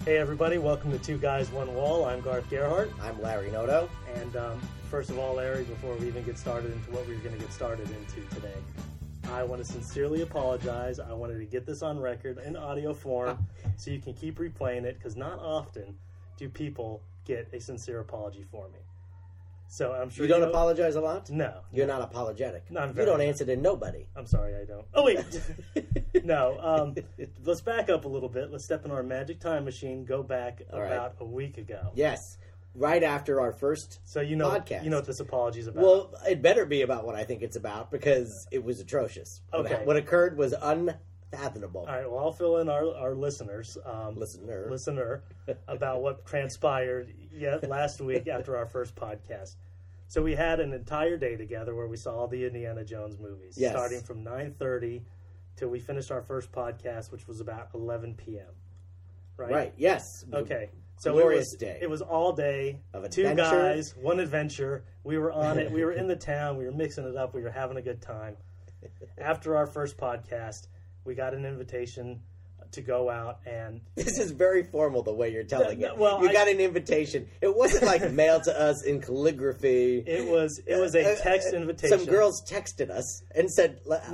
Hey everybody, welcome to Two Guys, One Wall. I'm Garth Gerhardt. I'm Larry Noto. And first of all, Larry, before we even get started into what we're going to get started into today, I want to sincerely apologize. I wanted to get this on record in audio form so you can keep replaying it, because not often do people get a sincere apology for me. So I'm sure you don't apologize a lot? No. You're not apologetic. No, you don't answer to nobody. I'm sorry, I don't. Oh, wait. No. Let's back up a little bit. Let's step in our magic time machine, go back about a week ago. Yes. Right after our first podcast. You know what this apology is about. Well, it better be about what I think it's about, because it was atrocious. Okay. What occurred was unfathomable. All right, well, I'll fill in our listeners. Listener about what transpired last week after our first podcast. So we had an entire day together where we saw all the Indiana Jones movies, starting from 9:30 till we finished our first podcast, which was about 11 p.m. Right, yes. Okay. So glorious day. It was all day of two adventure. guys, one adventure. We were on it. We were in the town. We were mixing it up. We were having a good time. After our first podcast, we got an invitation to go out, and this is very formal the way you're telling it. Well, you got an invitation. It wasn't like mailed to us in calligraphy. It was a text invitation. Some girls texted us and said, let's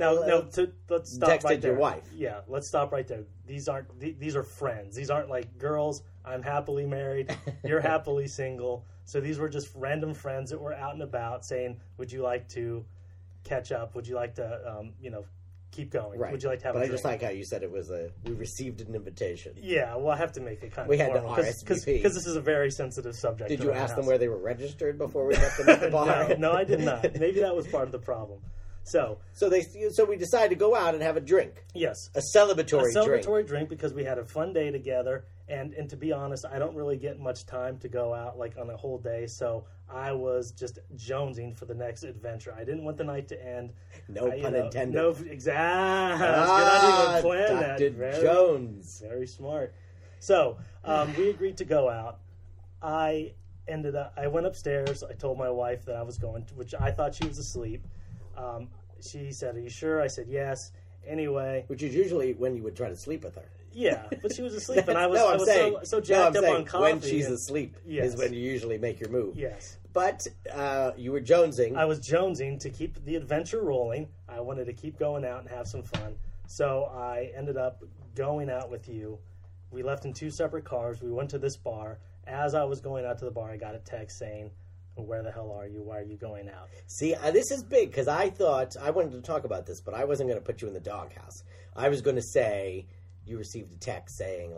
stop texted right there. Your wife. Yeah, let's stop right there. These are friends. These aren't like girls. I'm happily married. You're happily single. So these were just random friends that were out and about saying, would you like to catch up? Would you like to keep going? Right. Would you like to have a drink? I just like how you said it was we received an invitation. Yeah, well, I have to make it kind of we had formal, to RSVP. because this is a very sensitive subject. Did you ask them where they were registered before we met them at the bar? No, I did not. Maybe that was part of the problem. So we decided to go out and have a drink. Yes. A celebratory drink because we had a fun day together. And to be honest, I don't really get much time to go out like on a whole day. So I was just jonesing for the next adventure. I didn't want the night to end. No pun intended. No, exactly. I didn't even plan Dr. that. Jones. Very smart. So we agreed to go out. I went upstairs. I told my wife that I was going to, which I thought she was asleep. She said, "Are you sure?" I said, "Yes." Anyway, which is usually when you would try to sleep with her. Yeah, but she was asleep, and I was so jacked up on coffee. When she's asleep is when you usually make your move. Yes. But you were jonesing. I was jonesing to keep the adventure rolling. I wanted to keep going out and have some fun. So I ended up going out with you. We left in two separate cars. We went to this bar. As I was going out to the bar, I got a text saying, "Where the hell are you? Why are you going out?" See, this is big, because I thought I wanted to talk about this, but I wasn't going to put you in the doghouse. I was going to say you received a text saying,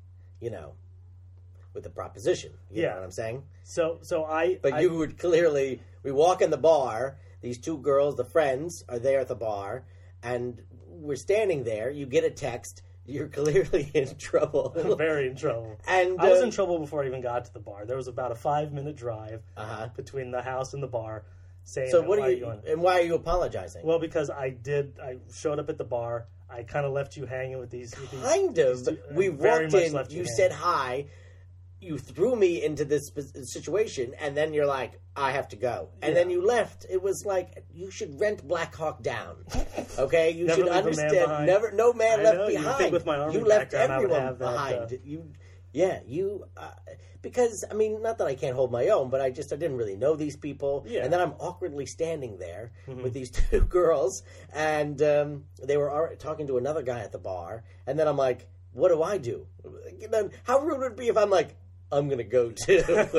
with a proposition. You know what I'm saying? But you would clearly, we walk in the bar, these two girls, the friends, are there at the bar, and we're standing there, you get a text, you're clearly in trouble. I'm very in trouble. And I was in trouble before I even got to the bar. There was about a 5-minute drive between the house and the bar. Saying, so what are you doing? And why are you apologizing? Well, because I showed up at the bar. I kind of left you hanging with these. We walked in. You said hi. You threw me into this situation, and then you're like, "I have to go," and then you left. It was like you should rent Black Hawk Down. Okay, you should understand. No man left behind. With my army you left everyone behind. Because, not that I can't hold my own, but I didn't really know these people. Yeah. And then I'm awkwardly standing there with these two girls, and they were talking to another guy at the bar. And then I'm like, what do I do? How rude would it be if I'm like, I'm going to go too?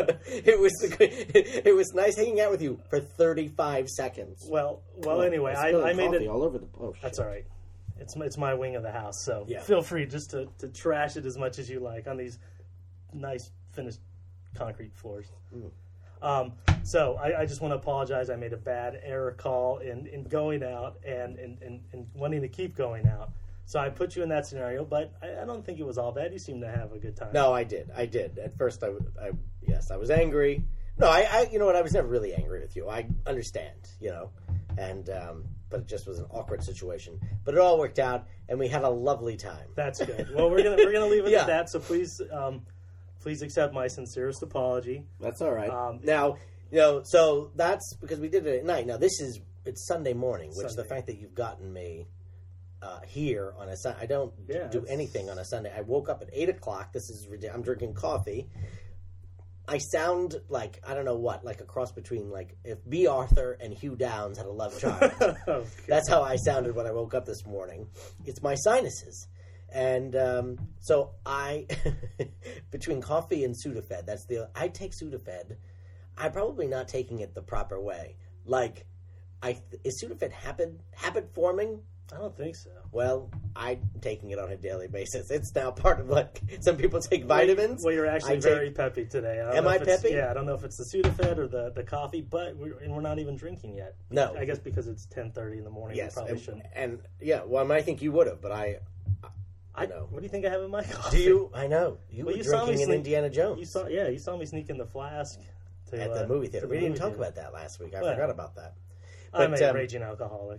It was nice hanging out with you for 35 seconds. Well, anyway, I made it all over the post. That's all right. It's my wing of the house, so feel free just to trash it as much as you like on these nice finished concrete floors. So I just want to apologize. I made a bad error call in going out and wanting to keep going out. So I put you in that scenario, but I don't think it was all bad. You seemed to have a good time. No, I did. At first, I was angry. No, you know what? I was never really angry with you. I understand, and but it just was an awkward situation. But it all worked out, and we had a lovely time. That's good. Well, we're gonna leave it at that. So please accept my sincerest apology. That's all right. Now, so that's because we did it at night. Now it's Sunday morning, which the fact that you've gotten me here on a Sunday. I don't do anything on a Sunday. I woke up at 8 o'clock. This is ridiculous. I'm drinking coffee. I sound like, I don't know what, like a cross between, like, if B. Arthur and Hugh Downs had a love child. That's how I sounded when I woke up this morning. It's my sinuses. And so I, between coffee and Sudafed, I take Sudafed. I'm probably not taking it the proper way. Like, is Sudafed habit forming? I don't think so. Well, I'm taking it on a daily basis. It's now part of, like, some people take vitamins. Well, you're actually very peppy today. Am I peppy? Yeah, I don't know if it's the Sudafed or the coffee, but we're not even drinking yet. No. I guess because it's 10:30 in the morning, yes, we probably shouldn't. And, yeah, well, I think you would have, but I know. What do you think I have in my coffee? Do you? I know. You were drinking in Indiana Jones. You saw me sneaking the flask at the movie theater. We didn't talk about that last week. I forgot about that. But, I'm a raging alcoholic.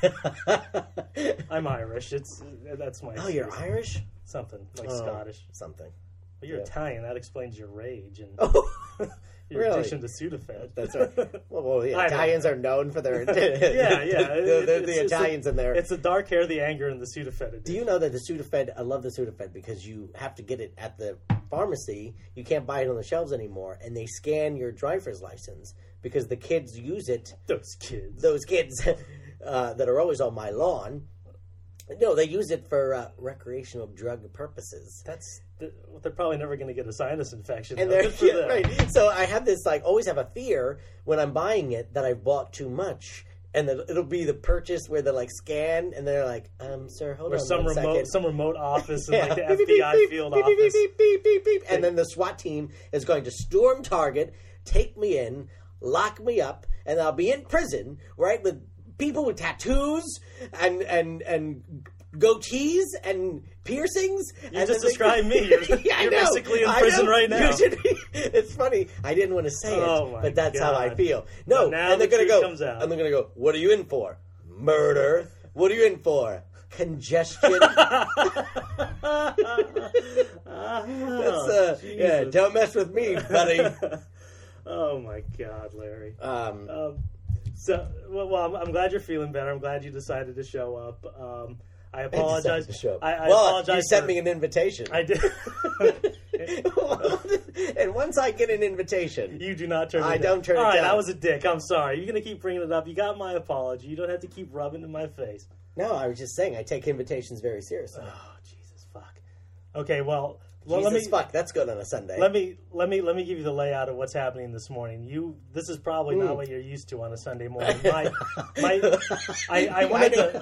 I'm Irish. That's my. Oh, you're Irish? Something like Scottish. Something. Well, you're Italian. That explains your rage and your really? addiction to Sudafed. That's right. Well, the Italians are known for their. The Italians in there. It's the dark hair, the anger, and the Sudafed addiction. Do you know that the Sudafed? I love the Sudafed because you have to get it at the pharmacy. You can't buy it on the shelves anymore, and they scan your driver's license. Because the kids use it. Those kids that are always on my lawn. No, they use it for recreational drug purposes. They're probably never going to get a sinus infection. And right. So I have this, like, always have a fear when I'm buying it that I've bought too much. And it'll be the purchase where they like scan and they're like, sir, hold on some remote office in like the beep, FBI beep, field beep, office. Beep. And then the SWAT team is going to storm Target, take me in, lock me up, and I'll be in prison, right, with people with tattoos and goatees and piercings. You just described me. You're basically in prison right now. It's funny. I didn't want to say it, but that's how I feel. No, now and they're going to go. Comes out. And they're going to go. What are you in for? Murder. What are you in for? Congestion. Don't mess with me, buddy. Oh my God, Larry. I'm glad you're feeling better. I'm glad you decided to show up. I apologize. I apologize. You sent me an invitation. I did. And once I get an invitation, you do not turn it down. I don't turn it down. All right, I was a dick. I'm sorry. You're going to keep bringing it up. You got my apology. You don't have to keep rubbing it in my face. No, I was just saying I take invitations very seriously. Oh, Jesus, fuck. Okay, well... fuck, that's good on a Sunday. Let me give you the layout of what's happening this morning. This is probably not what you're used to on a Sunday morning. I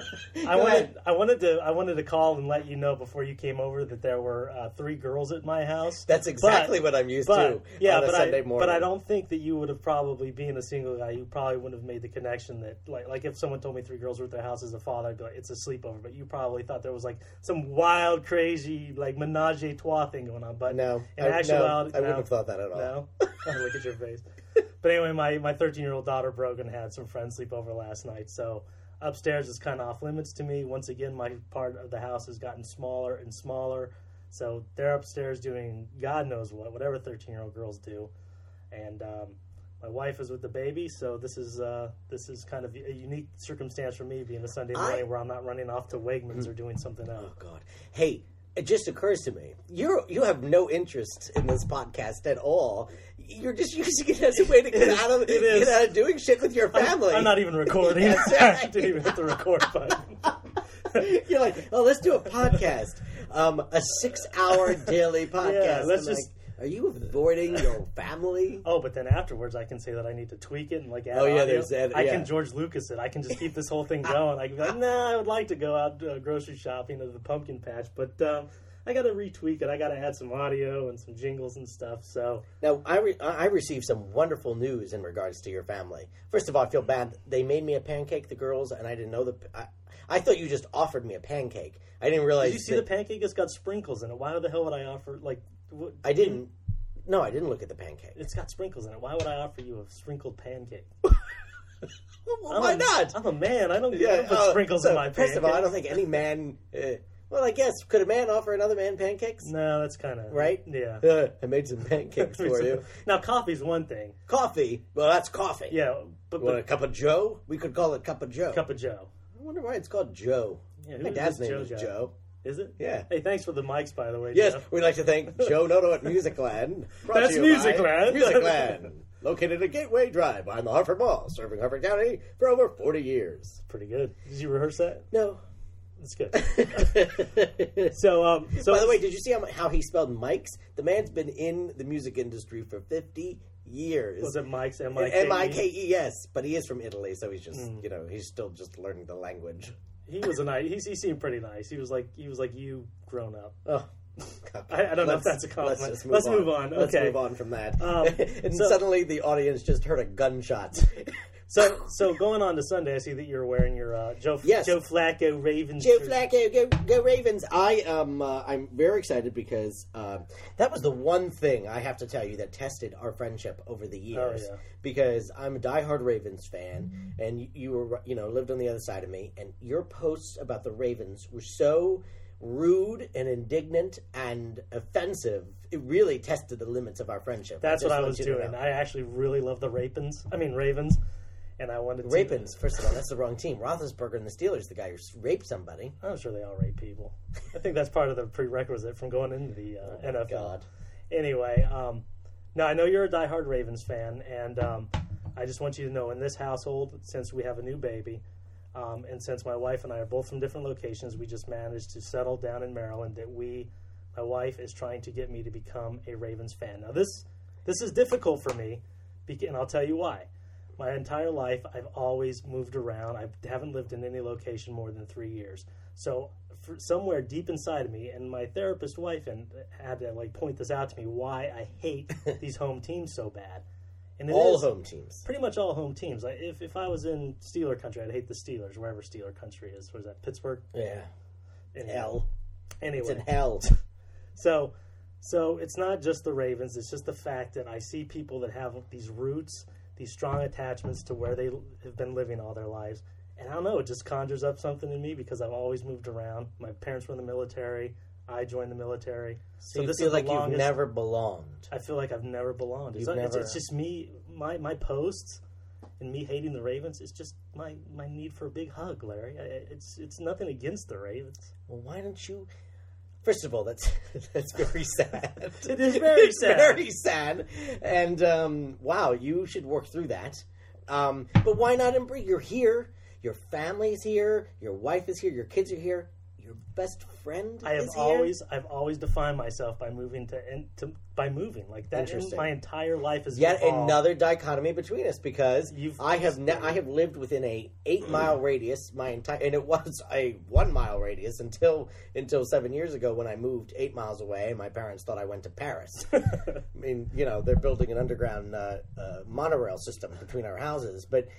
wanted to call and let you know before you came over that there were 3 girls at my house. That's exactly what I'm used to on a Sunday morning. But I don't think that you would have probably, being a single guy, you probably wouldn't have made the connection that like if someone told me 3 girls were at their house as a father, I'd be like, it's a sleepover. But you probably thought there was like some wild, crazy like menage a trois thing going on, but no, in actuality, I wouldn't have thought that at all. No, look at your face. But anyway, my 13-year-old daughter Brogan had some friends sleep over last night, so upstairs is kind of off limits to me. Once again, my part of the house has gotten smaller and smaller, so they're upstairs doing God knows whatever 13-year-old girls do, and my wife is with the baby, so this is kind of a unique circumstance for me, being a Sunday morning where I'm not running off to Wegmans or doing something else. Oh God, hey. It just occurs to me, you have no interest in this podcast at all. You're just using it as a way to get out of doing shit with your family. I'm not even recording. I didn't even hit the record button. You're like, oh, let's do a podcast. A 6-hour daily podcast. Yeah, are you avoiding your family? Oh, but then afterwards I can say that I need to tweak it and like add audio. There's that. I can George Lucas it. I can just keep this whole thing going. I can be like, I would like to go out grocery shopping at the pumpkin patch, but I got to retweak it. I got to add some audio and some jingles and stuff. So now I received some wonderful news in regards to your family. First of all, I feel bad. They made me a pancake, the girls, and I didn't know I thought you just offered me a pancake. I didn't realize. Did you see the pancake? It's got sprinkles in it. Why the hell would I offer what? I didn't. No, I didn't look at the pancake. It's got sprinkles in it. Why would I offer you a sprinkled pancake? Well, why not? I'm a man. I don't put sprinkles in my pancakes. First of all, I don't think any man... well, I guess, could a man offer another man pancakes? No, that's kind of... Right? Yeah. I made some pancakes for you. Now, coffee's one thing. Coffee? Well, that's coffee. Yeah. But a cup of Joe? We could call it Cup of Joe. Cup of Joe. I wonder why it's called Joe. Yeah, my dad's name is Joe. Is it? Yeah. Hey, thanks for the mics, by the way. Yes, Joe. we'd like to thank Joe Noto at Musicland. That's Musicland. Musicland. Located at Gateway Drive behind the Hartford Mall, serving Hartford County for over 40 years. Pretty good. Did you rehearse that? No. That's good. So, by the way, did you see how he spelled Mike's? The man's been in the music industry for 50 years. Was it Mike's? M-I-K-E? M-I-K-E, yes. But he is from Italy, so he's just, he's still just learning the language. He was a nice. He seemed pretty nice. He was like you grown up. Oh. I don't know if that's a compliment. Let's move on. Okay. Let's move on from that. And suddenly the audience just heard a gunshot. So going on to Sunday, I see that you're wearing your Joe Flacco Ravens. Joe Flacco, go Ravens! I'm very excited because that was the one thing I have to tell you that tested our friendship over the years. Oh, yeah. Because I'm a diehard Ravens fan, and you were lived on the other side of me, and your posts about the Ravens were so rude and indignant and offensive. It really tested the limits of our friendship. That's what I was doing. I actually really love the Ravens. And I wanted to... Ravens, first of all, that's the wrong team. Roethlisberger and the Steelers, the guy who raped somebody. I'm sure they all rape people. I think that's part of the prerequisite from going into the NFL. God. Anyway, now I know you're a diehard Ravens fan, and I just want you to know in this household, since we have a new baby, and since my wife and I are both from different locations, we just managed to settle down in Maryland that my wife is trying to get me to become a Ravens fan. Now, this is difficult for me, and I'll tell you why. My entire life, I've always moved around. I haven't lived in any location more than 3 years. So somewhere deep inside of me, and my therapist wife had to point this out to me, why I hate these home teams so bad. And home teams. Pretty much all home teams. If I was in Steeler country, I'd hate the Steelers, wherever Steeler country is. What is that, Pittsburgh? Yeah. Hell. Anyway. It's in hell. So it's not just the Ravens. It's just the fact that I see people that have these roots, these strong attachments to where they have been living all their lives. And I don't know, it just conjures up something in me because I've always moved around. My parents were in the military. I joined the military. So this is like you've never belonged. I feel like I've never belonged. It's just me, my posts, and me hating the Ravens. It's just my need for a big hug, Larry. It's nothing against the Ravens. Well, why don't you... First of all, that's very sad. It is very sad. Very sad. And, wow, you should work through that. But why not embrace? You're here. Your family's here. Your wife is here. Your kids are here. Your best friend is here. I've always defined myself by moving by moving like that. My entire life is yet another dichotomy between us because I have lived within a 8-mile radius and it was a 1-mile radius until 7 years ago when I moved 8 miles away and my parents thought I went to Paris. I mean, they're building an underground monorail system between our houses, but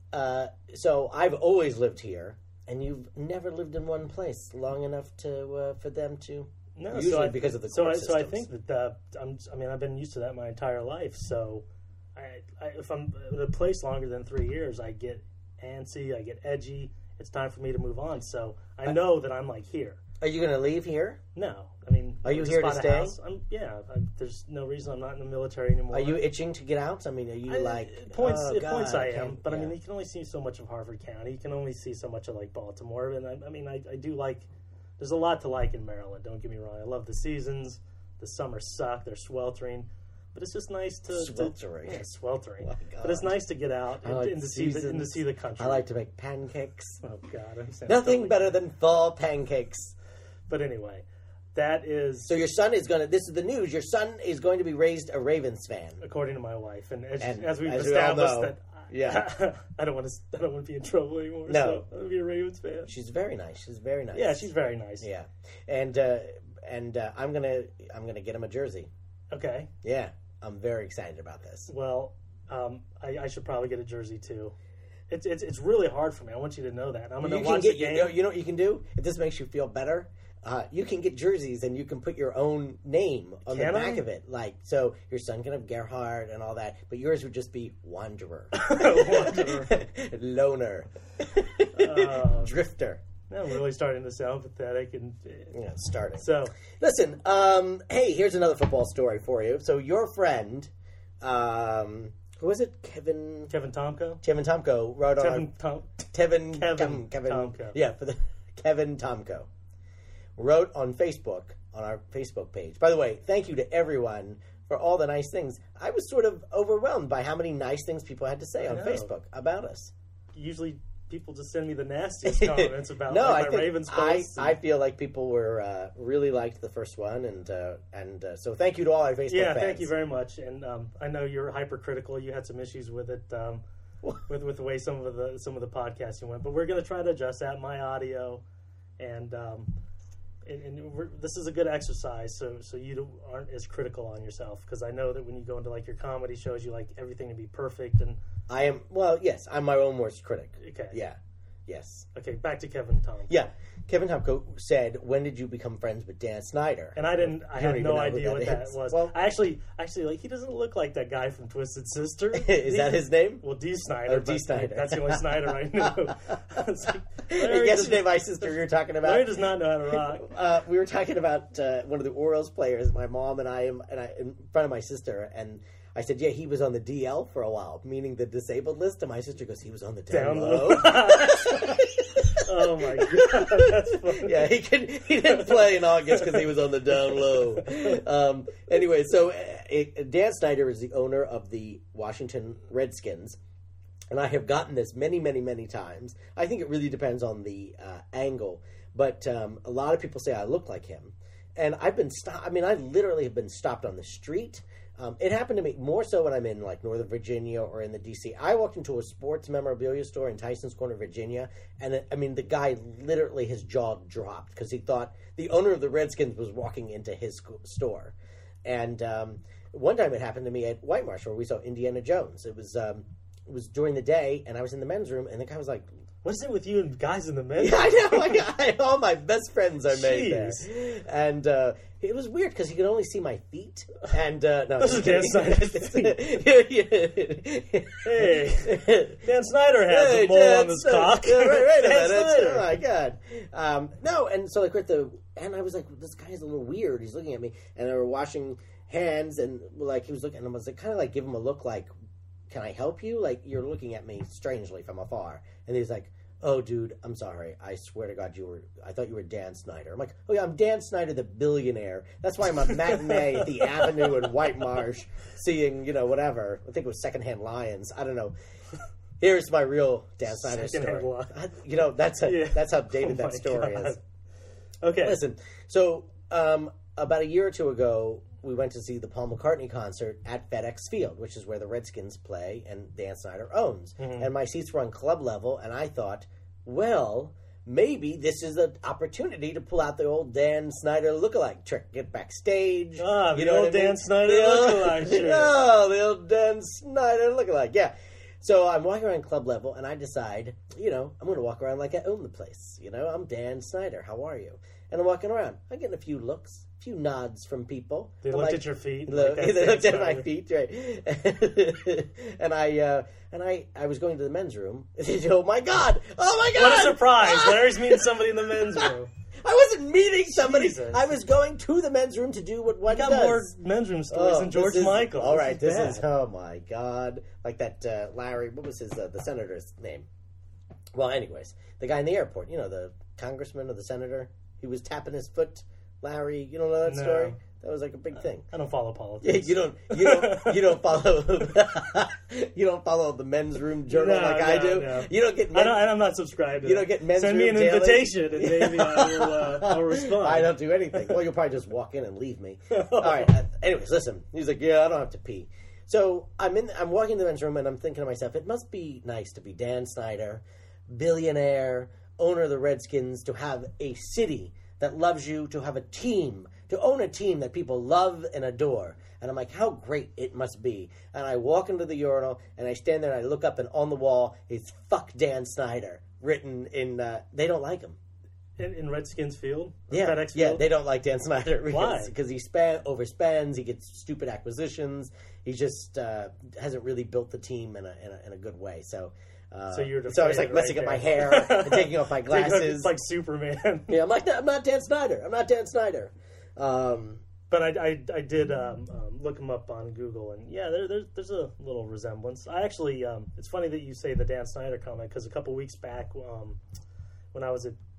so I've always lived here. And you've never lived in one place long enough for them to. No, usually because of the court systems. So I think that I've been used to that my entire life. So, if I'm in a place longer than 3 years, I get antsy, I get edgy. It's time for me to move on. So I know that I'm here. Are you going to leave here? No, Are you here to stay? There's no reason I'm not in the military anymore. Are you itching to get out? Are you points I am, but you can only see so much of Hartford County. You can only see so much of Baltimore, and I do like. There's a lot to like in Maryland. Don't get me wrong. I love the seasons. The summers suck. They're sweltering. But it's just nice to... Sweltering. Sweltering. Oh, but it's nice to get out and to see the country. I like to make pancakes. Oh, God. Nothing better than fall pancakes. But anyway, that is... So your son is going to... This is the news. Your son is going to be raised a Ravens fan. According to my wife. And as we've established that... Yeah. I don't want to be in trouble anymore. No. So I'm going to be a Ravens fan. She's very nice. Yeah, she's very nice. Yeah. And I'm gonna get him a jersey. Okay. Yeah. I'm very excited about this. Well, I should probably get a jersey too. It's really hard for me. I want you to know that. I'm going to watch the game. You know what you can do? If this makes you feel better, you can get jerseys and you can put your own name on the back of it. So your son can have Gerhard and all that, but yours would just be Wanderer. Loner. Drifter. I'm really starting to sound pathetic. Starting. So, listen, hey, here's another football story for you. So your friend, who was it? Kevin Tomko? Kevin Tomko wrote on Kevin Tomko. Yeah, for the Kevin Tomko, wrote on Facebook, on our Facebook page. By the way, thank you to everyone for all the nice things. I was sort of overwhelmed by how many nice things people had to say on Facebook about us. Usually people just send me the nastiest comments about my Ravens posts. I feel like people were really liked the first one, and so thank you to all our Facebook fans. Yeah, thank you very much. And I know you're hypercritical. You had some issues with it, with the way some of the podcasting went. But we're going to try to adjust that. My audio, and this is a good exercise, so you aren't as critical on yourself, because I know that when you go into like your comedy shows, you like everything to be perfect. And I am, well, yes, I'm my own worst critic. Okay. Yeah. Yes. Okay, back to Kevin Tomko. Yeah. Kevin Tomko said, "When did you become friends with Dan Snyder?" And I had no idea what that was. Well, I actually, like, he doesn't look like that guy from Twisted Sister. Is that his name? Well, D. Snyder. Oh, D. Snyder. That's the only Snyder I knew. Yesterday, my sister, we were talking about... Larry does not know how to rock. We were talking about one of the Orioles players, my mom and I, in front of my sister, and I said, yeah, he was on the DL for a while, meaning the disabled list, and my sister goes, he was on the down low. Oh my god, that's funny. Yeah, he didn't play in August because he was on the down low. Anyway, so Dan Snyder is the owner of the Washington Redskins, and I have gotten this many, many, many times. I think it really depends on the angle, but a lot of people say I look like him, and I've been stopped. I mean, I literally have been stopped on the street. It happened to me more so when I'm in like Northern Virginia or in the D.C. I walked into a sports memorabilia store in Tyson's Corner, Virginia, and the guy literally, his jaw dropped because he thought the owner of the Redskins was walking into his store. And one time it happened to me at White Marsh where we saw Indiana Jones. It was during the day, and I was in the men's room, and the guy was like, "What's it with you and guys in the men's?" Yeah, I know. All my best friends I made there, and it was weird because he could only see my feet. And no, this is Dan Snyder's feet. Hey, Dan Snyder has a mole on his cock. Right a minute. Oh my god. No, and so and I was like, this guy is a little weird. He's looking at me, and they were washing hands, and like he was looking, and I was like, kind of like give him a look like, can I help you? Like, you're looking at me strangely from afar. And he's like, oh, dude, I'm sorry. I swear to God, I thought you were Dan Snyder. I'm like, oh, yeah, I'm Dan Snyder, the billionaire. That's why I'm a matinee at the Avenue in White Marsh seeing, whatever. I think it was Secondhand Lions. I don't know. Here's my real Dan Snyder story. That's how dated that story is. Okay. Listen, so about a year or two ago, we went to see the Paul McCartney concert at FedEx Field, which is where the Redskins play and Dan Snyder owns. Mm-hmm. And my seats were on club level, and I thought, well, maybe this is an opportunity to pull out the old Dan Snyder lookalike trick. Get backstage. The old Dan Snyder lookalike trick. Oh, the old Dan Snyder lookalike. Yeah. So I'm walking around club level, and I decide, I'm going to walk around like I own the place. I'm Dan Snyder. How are you? And I'm walking around. I'm getting a few looks, a few nods from people. They looked at your feet. They looked at my feet, right? And I was going to the men's room. Oh my god! What a surprise! Larry's meeting somebody in the men's room. I wasn't meeting somebody. Jesus. I was going to the men's room to do what one does. You got more men's room stories than George Michael. All right, this is oh my god! Like that Larry. What was his the senator's name? Well, anyways, the guy in the airport. The congressman or the senator. He was tapping his foot. Larry, you don't know that story? That was like a big thing. I don't follow politics. You don't follow you don't follow the men's room journal I do. No. You don't get. I'm not subscribed. You don't get men's room. Send me an invitation, and maybe I'll respond. I don't do anything. Well, you'll probably just walk in and leave me. All right. Anyways, listen. He's like, yeah, I don't have to pee. So I'm walking in the men's room, and I'm thinking to myself, it must be nice to be Dan Snyder, billionaire, owner of the Redskins, to have a city that loves you, to have a team, to own a team that people love and adore. And I'm like, how great it must be. And I walk into the urinal, and I stand there, and I look up, and on the wall is "Fuck Dan Snyder" written in, they don't like him. In Redskins Field? Yeah, FedEx Field? Yeah, they don't like Dan Snyder. Why? Because he overspends, he gets stupid acquisitions, he just hasn't really built the team in a good way, so I was like messing up my hair and taking off my glasses. It's like Superman. Yeah, I'm like, I'm not Dan Snyder. I'm not Dan Snyder. But I did look him up on Google, and yeah, there's a little resemblance. I actually, it's funny that you say the Dan Snyder comment, because a couple weeks back, when I was at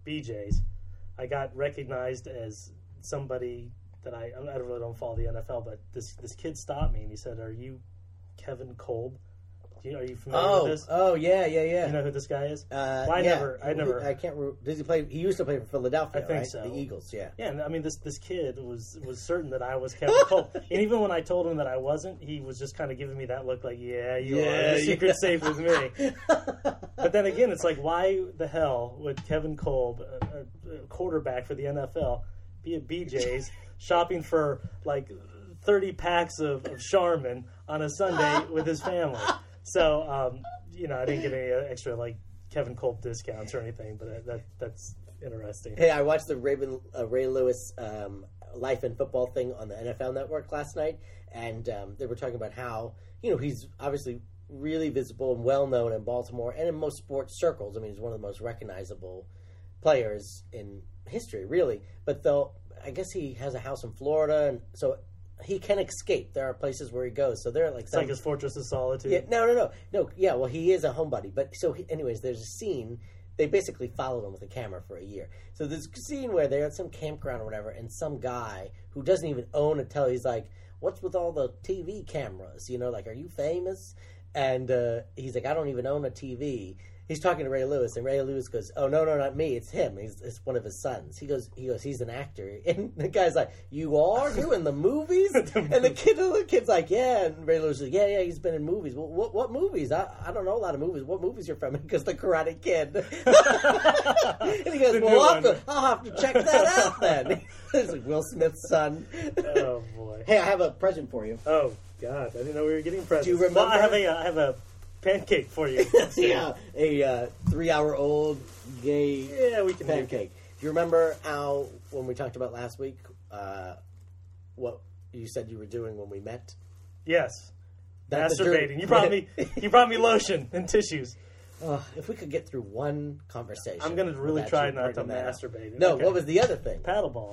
BJ's, I got recognized as somebody that I really don't follow the NFL, but this kid stopped me and he said, "Are you Kevin Kolb? Are you familiar with this?" Oh, yeah. You know who this guy is? Well, I never. I can't. Does he play? He used to play for Philadelphia. I think right? so. The Eagles. Yeah. Yeah, and I mean, this kid was certain that I was Kevin Kolb, and even when I told him that I wasn't, he was just kind of giving me that look, like, "Yeah, you are. The secret's safe with me." But then again, it's like, why the hell would Kevin Kolb, a quarterback for the NFL, be at BJ's shopping for like 30 packs of Charmin on a Sunday with his family? So, I didn't get any extra like Kevin Kolb discounts or anything, but that's interesting. Hey, I watched the Ray Lewis Life and Football thing on the NFL Network last night, and they were talking about how he's obviously really visible and well known in Baltimore and in most sports circles. I mean, he's one of the most recognizable players in history, really. But though I guess he has a house in Florida, and so he can escape. There are places where he goes. So they're like it's like his fortress of solitude. Yeah, no. Yeah, well, he is a homebody. But so, anyways, there's a scene. They basically followed him with a camera for a year. So there's a scene where they're at some campground or whatever, and some guy who doesn't even own a tele, he's like, "What's with all the TV cameras? Like, are you famous?" And he's like, "I don't even own a TV." He's talking to Ray Lewis, and Ray Lewis goes, "Oh, no, not me. It's him. It's one of his sons." He goes, "He's an actor." And the guy's like, "You are? You in the movies?" And the kid's like, "Yeah." And Ray Lewis is like, yeah, he's been in movies. Well, what movies? I don't know a lot of movies. What movies you're from? Because The Karate Kid. And he goes, "Well, I'll have to check that out then." It's like Will Smith's son. Oh, boy. Hey, I have a present for you. Oh, God. I didn't know we were getting presents. Do you remember? Well, I have a pancake for you. Yeah, a 3-hour-old gay we can pancake. Do you remember how, when we talked about last week, what you said you were doing when we met? Yes. Masturbating. You brought me lotion and tissues. If we could get through one conversation. I'm going to really try not to masturbate. No, okay. What was the other thing? Paddleball.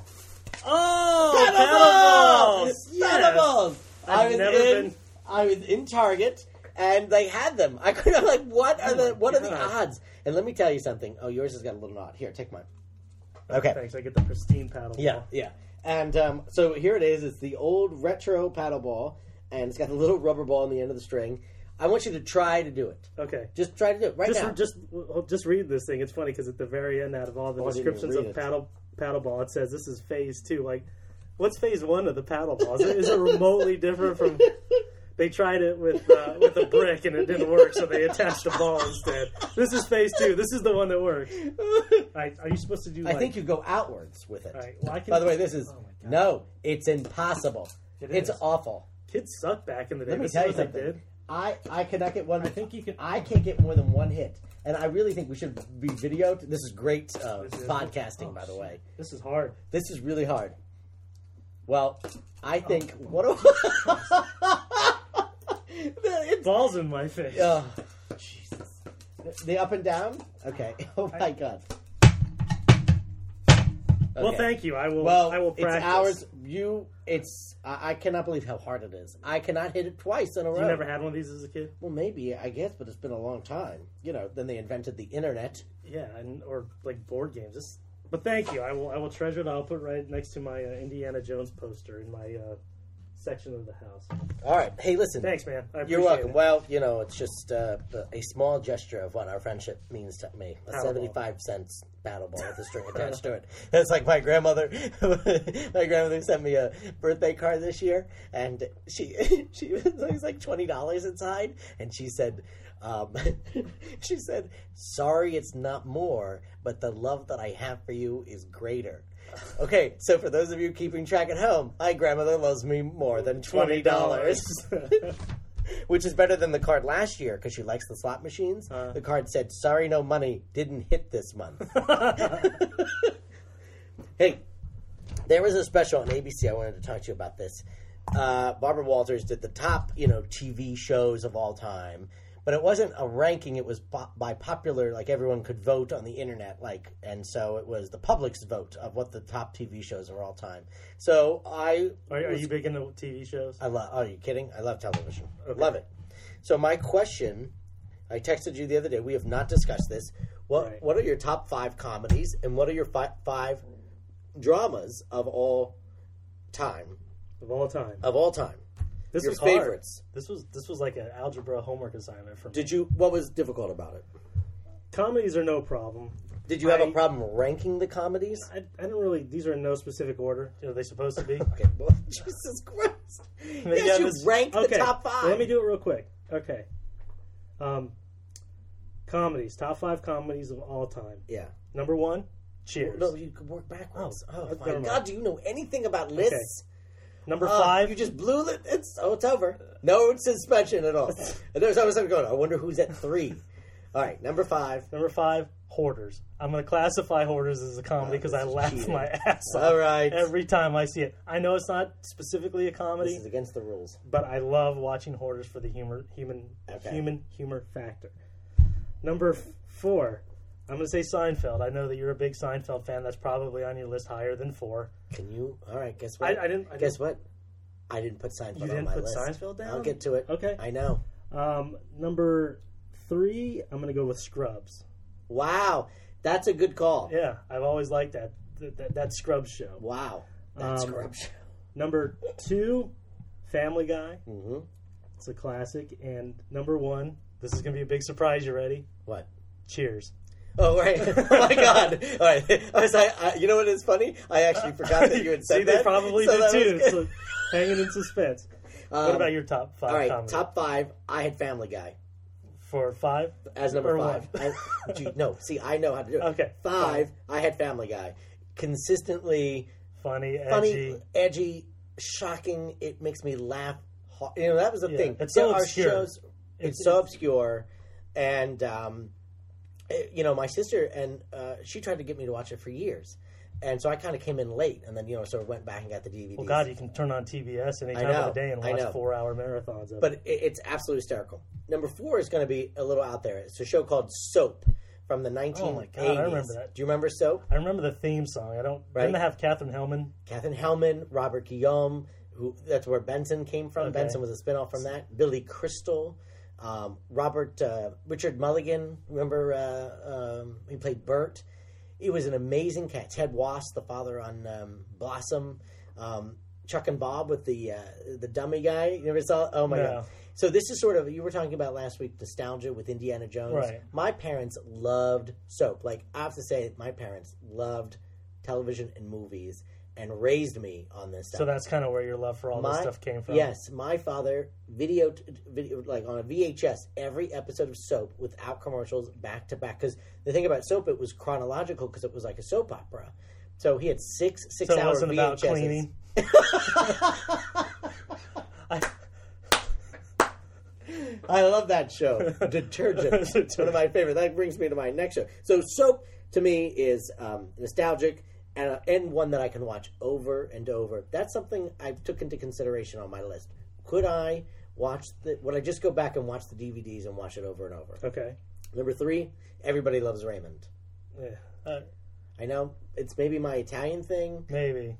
Oh, paddleballs! Yes. I was in Target, and they had them. I'm like, what are the odds? And let me tell you something. Oh, yours has got a little knot. Here, take mine. Okay. Thanks. I get the pristine paddleball. Yeah. And so here it is. It's the old retro paddleball, and it's got the little rubber ball on the end of the string. I want you to try to do it. Okay. Just try to do it right now. Just read this thing. It's funny because at the very end, out of all the descriptions of paddleball, it says this is phase 2. Like, what's phase 1 of the paddleball? Is it remotely different from? They tried it with a brick and it didn't work, so they attached a ball instead. This is phase 2. This is the one that works. Are you supposed to do? I think you go outwards with it. All right, well, by the way, this is it's impossible. It's awful. Kids sucked back in the day. Let me tell you something. I cannot get one. I think you can. I can't get more than one hit, and I really think we should be videoed. This is great podcasting, by the way. This is hard. This is really hard. Well, I think balls in my face. Oh, Jesus! The up and down. Okay. Oh my God. Okay. Well, thank you. I will practice. It's ours. I cannot believe how hard it is. I cannot hit it twice in a row. You never had one of these as a kid? Well, maybe, I guess, but it's been a long time. Then they invented the internet. Yeah, or like board games. But thank you. I will treasure it. I'll put it right next to my Indiana Jones poster in my section of the house. All right. Hey, listen. Thanks, man. You're welcome. Well, it's just a small gesture of what our friendship means to me. A 75-cent paddleball with a string attached to it. It's like my grandmother. My grandmother sent me a birthday card this year, and she was like $20 inside, and she said, "Sorry, it's not more, but the love that I have for you is greater." Okay, so for those of you keeping track at home, my grandmother loves me more than $20. Which is better than the card last year because she likes the slot machines. The card said, "Sorry, no money. Didn't hit this month." Hey, there was a special on ABC. I wanted to talk to you about this. Barbara Walters did the top, TV shows of all time. But it wasn't a ranking. It was by popular, like everyone could vote on the internet, and so it was the public's vote of what the top TV shows are all time. So Are you big into TV shows? Are you kidding? I love television. Okay. Love it. So my question I texted you the other day. We have not discussed this. What are your top 5 comedies, and what are your 5 dramas of all time? Of all time. Of all time. This your was favorites. Hard. This was like an algebra homework assignment for me. What was difficult about it? Comedies are no problem. Did you have a problem ranking the comedies? I didn't really. These are in no specific order. Are they supposed to be? Okay. Well, Jesus Christ. Yes, you ranked the top 5. Well, let me do it real quick. Okay. Comedies. Top 5 comedies of all time. Yeah. Number 1, Cheers. No, you could work backwards. Oh my God. Do you know anything about lists? Okay. Number 5. You just blew it. It's over. No suspension at all. I was going, I wonder who's at 3. All right, number 5. Number 5, Hoarders. I'm going to classify Hoarders as a comedy because I laugh my ass off all right. every time I see it. I know it's not specifically a comedy. This is against the rules. But I love watching Hoarders for the human humor factor. Number 4, I'm going to say Seinfeld. I know that you're a big Seinfeld fan. That's probably on your list higher than 4. Can you? All right, guess what? Guess what? I didn't put Seinfeld on my list. You didn't put Seinfeld down? I'll get to it. Okay. I know. Number 3, I'm going to go with Scrubs. Wow. That's a good call. Yeah, I've always liked that Scrubs show. Wow. That Scrubs show. Number 2, Family Guy. Mm-hmm. It's a classic. And number 1, this is going to be a big surprise. You ready? What? Cheers. Oh, right. Oh, my God. All right. I was like, you know what is funny? I actually forgot that you had said that. They probably did too. So hanging in suspense. What about your top 5 All right, comedy? top 5, I had Family Guy. For 5? As number 5. No, see, I know how to do it. Okay. 5, I had Family Guy. Consistently funny, edgy, shocking. It makes me laugh. You know, that was the thing. It's so obscure. It's so obscure. And, you know, my sister, and she tried to get me to watch it for years. And so I kind of came in late, and then, sort of went back and got the DVDs. Well, God, you can turn on TBS any time of the day and watch 4-hour marathons of it. But it's absolutely hysterical. Number 4 is going to be a little out there. It's a show called Soap from the 1980s. Oh, my God, I remember that. Do you remember Soap? I remember the theme song. Didn't they have Katherine Hellman? Katherine Hellman, Robert Guillaume, that's where Benson came from. Okay. Benson was a spinoff from that. Billy Crystal. Richard Mulligan, remember he played Bert. It was an amazing cast. Ted Wass, the father on Blossom. Chuck and Bob with the dummy guy. You never saw? Oh my God! So this is sort of, you were talking about last week, nostalgia with Indiana Jones. Right. My parents loved Soap. Like, I have to say, my parents loved television and movies and raised me on this stuff. So that's kind of where your love for all this stuff came from. Yes, my father video like on a VHS every episode of Soap without commercials back to back. Because the thing about Soap, it was chronological because it was like a soap opera. So he had six so hour it wasn't VHSs. About cleaning. I love that show. Detergent. One of my favorites. That brings me to my next show. So Soap to me is nostalgic. And one that I can watch over and over. That's something I took into consideration on my list. Would I just go back and watch the DVDs and watch it over and over? Okay. Number 3, Everybody Loves Raymond. Yeah. I know it's maybe my Italian thing. Maybe.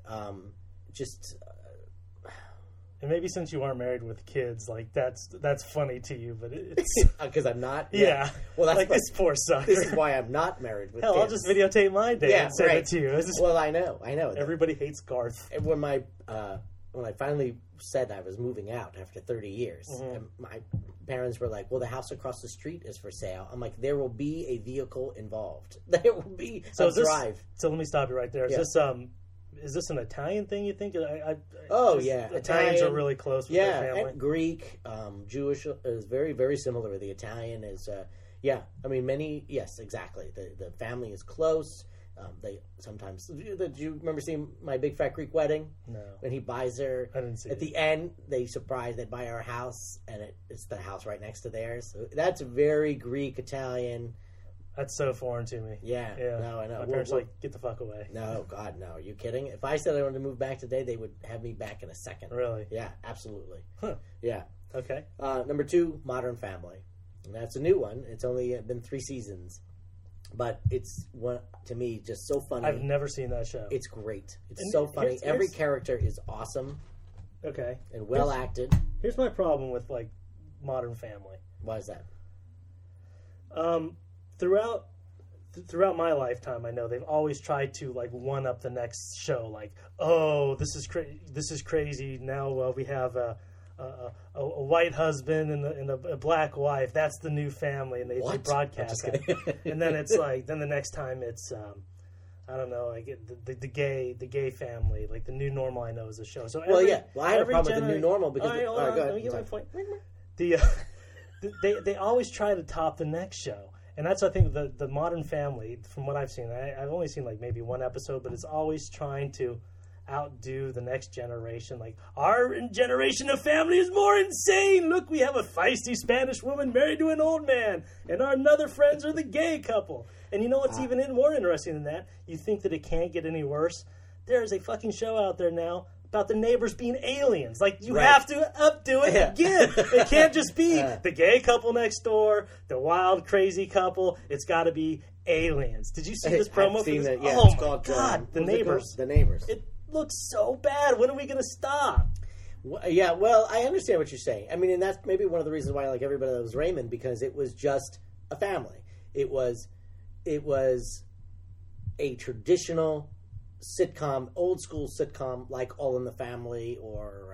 And maybe since you aren't married with kids, like that's funny to you, but it's because I'm not. Yeah. Well, that's like this poor sucker. This is why I'm not married with kids. I'll just videotape my day and send it to you. Well, I know. Everybody hates Garth. And when I finally said I was moving out after 30 years, and my parents were like, "Well, the house across the street is for sale." I'm like, "There will be a vehicle involved. There will be a drive." So let me stop you right there. Is this an Italian thing, you think? Yeah. Italians are really close with their family. And Greek, Jewish is very, very similar. The Italian is, yes, exactly. The family is close. They sometimes, do you remember seeing My Big Fat Greek Wedding? No. When he buys her. I didn't see At the end, they buy her a house, and it's the house right next to theirs. So that's very Greek, Italian. That's so foreign to me. Yeah. No, I know. My parents are like, get the fuck away. No, God, no. Are you kidding? If I said I wanted to move back today, they would have me back in a second. Really? Yeah, absolutely. Huh. Yeah. Okay. Number 2, Modern Family. And that's a new one. It's only been 3 seasons. But it's, to me, just so funny. I've never seen that show. It's great. It's so funny. Every character is awesome. Okay. And well acted. Here's my problem with, like, Modern Family. Why is that? Throughout my lifetime, I know they've always tried to like one up the next show. Like, oh, this is crazy. Now we have a white husband and a black wife. That's the new family, and they broadcast that. And then it's like, then the next time it's I don't know, like the gay family, like the new normal. I know is a show. So I have a problem with the new normal because let me get my point. They always try to top the next show. And that's, I think, the Modern Family, from what I've seen. I've only seen, like, maybe one episode, but it's always trying to outdo the next generation. Like, our generation of family is more insane. Look, we have a feisty Spanish woman married to an old man. And our other friends are the gay couple. And you know what's even more interesting than that? You think that it can't get any worse? There's a fucking show out there now about the neighbors being aliens. Like, you have to updo it again. It can't just be the gay couple next door, the wild, crazy couple. It's got to be aliens. Did you see this promo? Oh, my God. The Neighbors. The Neighbors. It looks so bad. When are we going to stop? Yeah, well, I understand what you're saying. I mean, and that's maybe one of the reasons why I like everybody loves Raymond, because it was just a family. It was a traditional sitcom, old school sitcom, like All in the Family or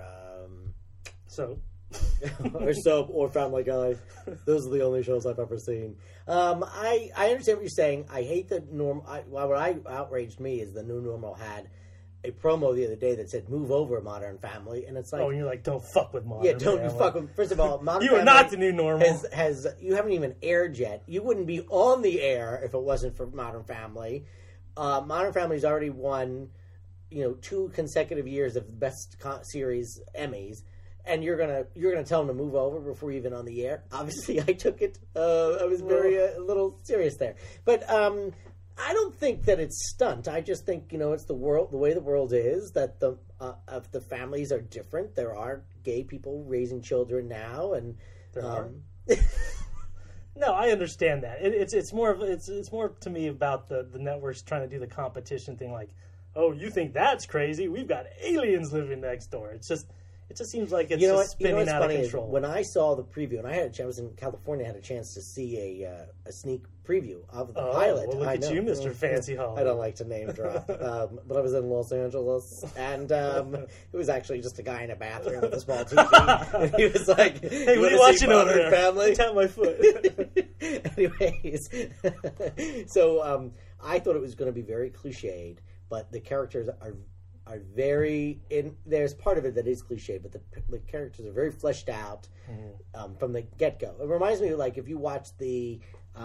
or Soap or Family Guy. Those are the only shows I've ever seen. I understand what you're saying. I hate the norm. What outraged me is the new normal had a promo the other day that said "Move over, Modern Family," and it's like, and you're like, "Don't fuck with Modern." Yeah, don't fuck with. First of all, Modern you Family are not the new normal. Has you haven't even aired yet. You wouldn't be on the air if it wasn't for Modern Family. Modern Family's already won, 2 consecutive years of Best Series Emmys, and you're gonna tell them to move over before you're even on the air. Obviously, I took it. I was very a little serious there, but I don't think that it's stunt. I just think it's the world, the way the world is. That the families are different. There are gay people raising children now, and there are. No, I understand that. It's more to me about the networks trying to do the competition thing. Like, oh, you think that's crazy? We've got aliens living next door. It just seems like it's spinning out of control. When I saw the preview, and I was in California, I had a chance to see a sneak preview of the pilot. Well, look at you, Mr. Fancy Hall. I don't like to name drop, but I was in Los Angeles, and it was actually just a guy in a bathroom with a small TV. And he was like, "Hey, what are you watching over there? Family?" Tap my foot. Anyways, so I thought it was going to be very cliched, but the characters are very there's part of it that is cliche, but the characters are very fleshed out from the get-go. It reminds me of, like, if you watch the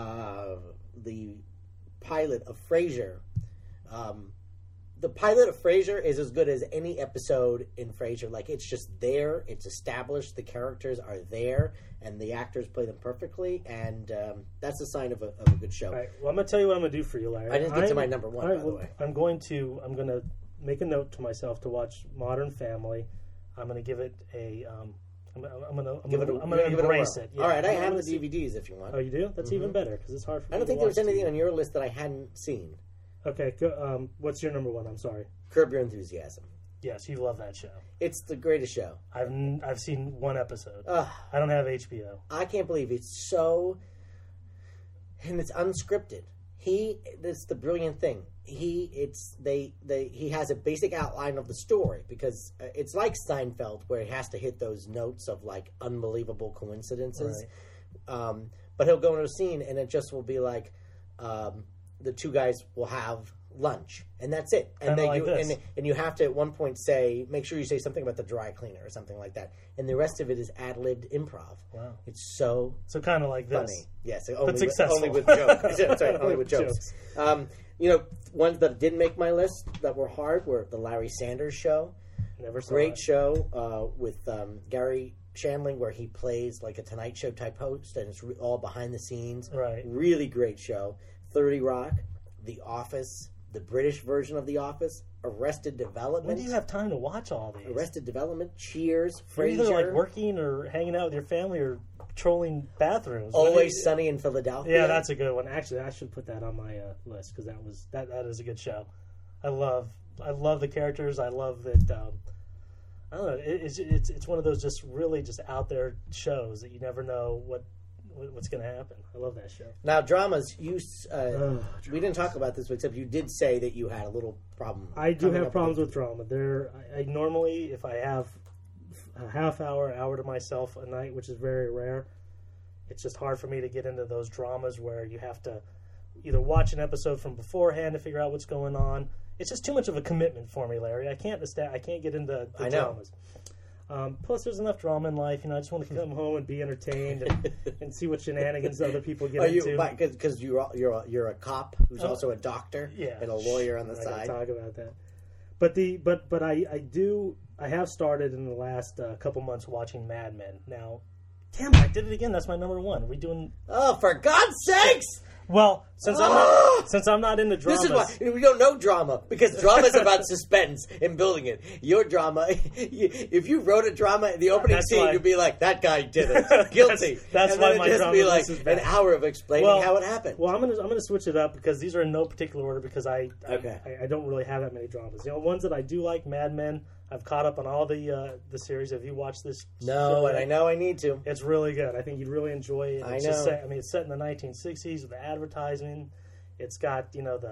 pilot of Frasier. The pilot of Frasier is as good as any episode in Frasier. Like, it's just there, it's established, the characters are there, and the actors play them perfectly, and that's a sign of a good show. All right, well, I'm going to tell you what I'm going to do for you, Larry. I didn't get to my number one, by the way. I'm going to make a note to myself to watch Modern Family. I'm going to give it a. I'm going to embrace it. Yeah. All right, I have the DVDs if you want. Oh, you do? That's even better because it's hard for me. I don't think there was anything on your list that I hadn't seen. Okay, what's your number one? I'm sorry. Curb Your Enthusiasm. Yes, you love that show. It's the greatest show. I've seen one episode. I don't have HBO. I can't believe it's so, and it's unscripted. That's the brilliant thing. He has a basic outline of the story because it's like Seinfeld where he has to hit those notes of like unbelievable coincidences. Right. But he'll go into a scene and it just will be like the two guys will have lunch and that's it. And you have to at one point make sure you say something about the dry cleaner or something like that. And the rest of it is ad-libbed improv. Wow. It's so kind of like funny. This. Yes, but successful. Only with jokes. That's right, only with jokes. Ones that didn't make my list that were hard were the Larry Sanders Show. Never saw Great it. Show with Gary Shandling where he plays like a Tonight Show type host and it's all behind the scenes. Right. Really great show. 30 Rock, The Office, the British version of The Office, Arrested Development. When do you have time to watch all these? Arrested Development, Cheers, Frasier. You're either like working or hanging out with your family or trolling bathrooms. Always Sunny in Philadelphia. Yeah, that's a good one. Actually, I should put that on my list because that is a good show. I love the characters. I love that. I don't know. It's one of those just really just out there shows that you never know what what's going to happen. I love that show. Now, dramas, we didn't talk about this, except you did say that you had a little problem. I do have problems with drama. I normally, if I have a half hour to myself a night, which is very rare, it's just hard for me to get into those dramas where you have to either watch an episode from beforehand to figure out what's going on. It's just too much of a commitment for me, Larry. I can't get into the dramas. Plus, there's enough drama in life. I just want to come home and be entertained and see what shenanigans other people get into. Because you're a cop who's also a doctor and a lawyer on the side. Talk about that. But I have started in the last couple months watching Mad Men. Now, damn it, I did it again. That's my number one. Are we doing? Oh, for God's sakes! Well, since I'm not into dramas, this is why we don't know drama, because drama is about suspense and building it. Your drama, if you wrote a drama in the opening scene, you'd be like, "That guy did it, guilty." that's and why then my just drama be like is bad. an hour of explaining how it happened. Well, I'm gonna switch it up because these are in no particular order because I don't really have that many dramas. Ones that I do like, Mad Men. I've caught up on all the series. Have you watched this? No, and I know I need to. It's really good. I think you'd really enjoy it. It's know. It's set in the 1960s with the advertising. It's got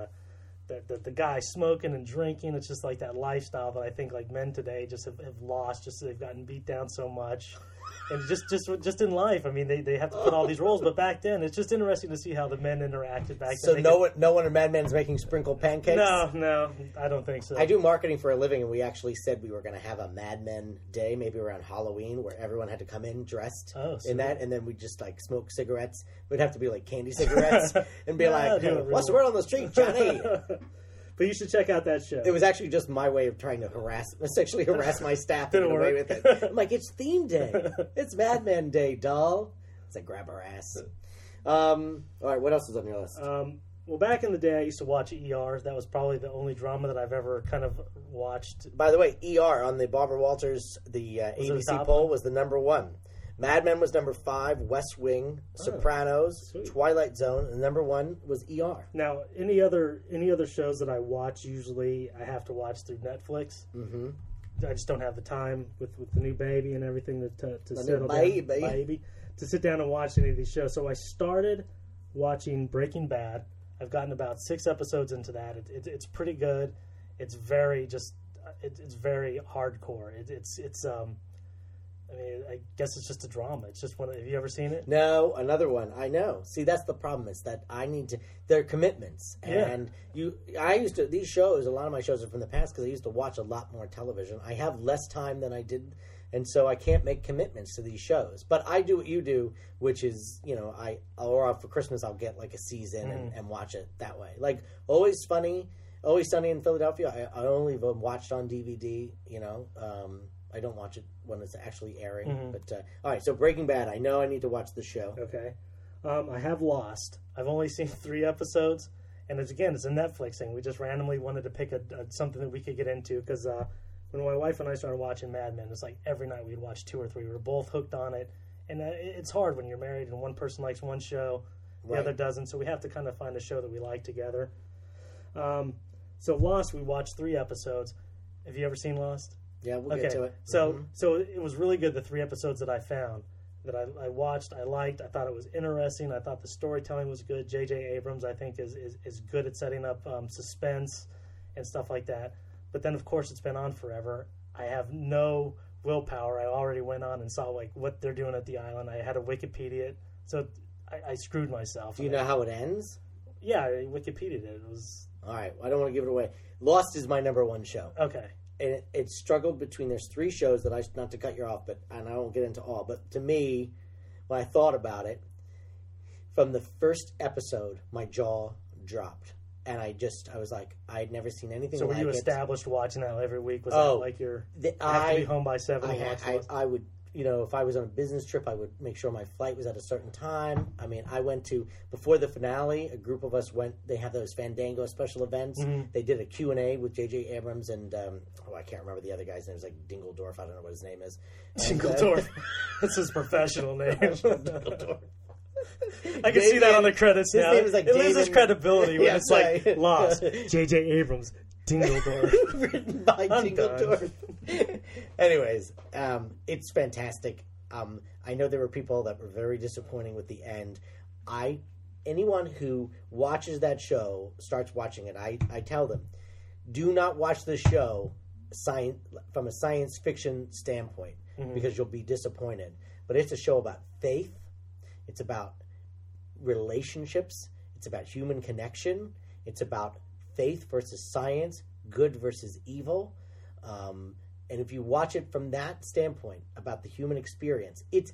the guy smoking and drinking. It's just like that lifestyle that I think like men today just have lost. Just they've gotten beat down so much. And just in life, I mean, they have to put all these roles. But back then, it's just interesting to see how the men interacted back then. So no one in Mad Men's making sprinkled pancakes? No, I don't think so. I do marketing for a living, and we actually said we were going to have a Mad Men day, maybe around Halloween, where everyone had to come in dressed in that, and then we'd just like smoke cigarettes. We'd have to be like candy cigarettes, and be like, "What's the word on the street, Johnny?" But you should check out that show. It was actually just my way of trying to sexually harass my staff and get away with it. I'm like, it's theme day. It's Mad Men Day, doll. It's like, grab her ass. All right, what else is on your list? Well, back in the day, I used to watch ER. That was probably the only drama that I've ever kind of watched. By the way, ER on the Barbara Walters, the ABC poll, was the number one. Mad Men was number 5, West Wing, Sopranos, sweet. Twilight Zone, and number 1 was ER. Now, any other shows that I watch, usually I have to watch through Netflix. Mm-hmm. I just don't have the time with the new baby and everything to settle down, to sit down and watch any of these shows. So I started watching Breaking Bad. I've gotten about 6 episodes into that. It's pretty good. It's very it's very hardcore. I mean, I guess it's just a drama. It's just one. Have you ever seen it? No, another one. I know. See, that's the problem. Is that I need to. They're commitments, and I used to. These shows. A lot of my shows are from the past because I used to watch a lot more television. I have less time than I did, and so I can't make commitments to these shows. But I do what you do, which is, or for Christmas I'll get like a season and watch it that way. Like Always Sunny in Philadelphia. I only watched on DVD. I don't watch it when it's actually airing. Mm-hmm. But all right, so Breaking Bad. I know I need to watch the show. Okay, I have Lost. I've only seen 3 episodes, and it's a Netflix thing. We just randomly wanted to pick something that we could get into because when my wife and I started watching Mad Men, it's like every night we'd watch 2 or 3. We were both hooked on it, and it's hard when you're married and one person likes one show, the other doesn't. So we have to kind of find a show that we like together. So Lost, we watched 3 episodes. Have you ever seen Lost? Yeah, we'll get to it. So it was really good, the 3 episodes that I found, that I watched, I liked. I thought it was interesting. I thought the storytelling was good. J.J. Abrams, I think, is good at setting up suspense and stuff like that. But then, of course, it's been on forever. I have no willpower. I already went on and saw what they're doing at the island. I had to Wikipedia it. So I screwed myself. Do you know how it ends? Yeah, I Wikipedia'd it. It was... All right, I don't want to give it away. Lost is my number 1 show. Okay. And it struggled between, there's 3 shows that not to cut you off, and I won't get into all, but to me, when I thought about it, from the first episode, my jaw dropped. And I was like, I had never seen anything like it. So were you established watching that every week? Was that like I have to be home by 7 and watch it? I would, if I was on a business trip, I would make sure my flight was at a certain time. I mean, I went to, before the finale, a group of us went, they have those Fandango special events. Mm-hmm. They did a Q&A with J.J. Abrams and, I can't remember the other guy's name. It was like Dingledorf. I don't know what his name is. Dingledorf. That's his professional name. Dingledorf. I can see that on the credits now. His name is like it loses credibility when it's like Lost. J.J. Abrams. Dingledorf. Written by Dingledorf. Anyways, it's fantastic. I know there were people that were very disappointing with the end. Anyone who watches that show, starts watching it, I tell them, do not watch this show from a science fiction standpoint, because you'll be disappointed. But it's a show about faith. It's about relationships. It's about human connection. It's about faith versus science, good versus evil. And if you watch it from that standpoint, about the human experience, it's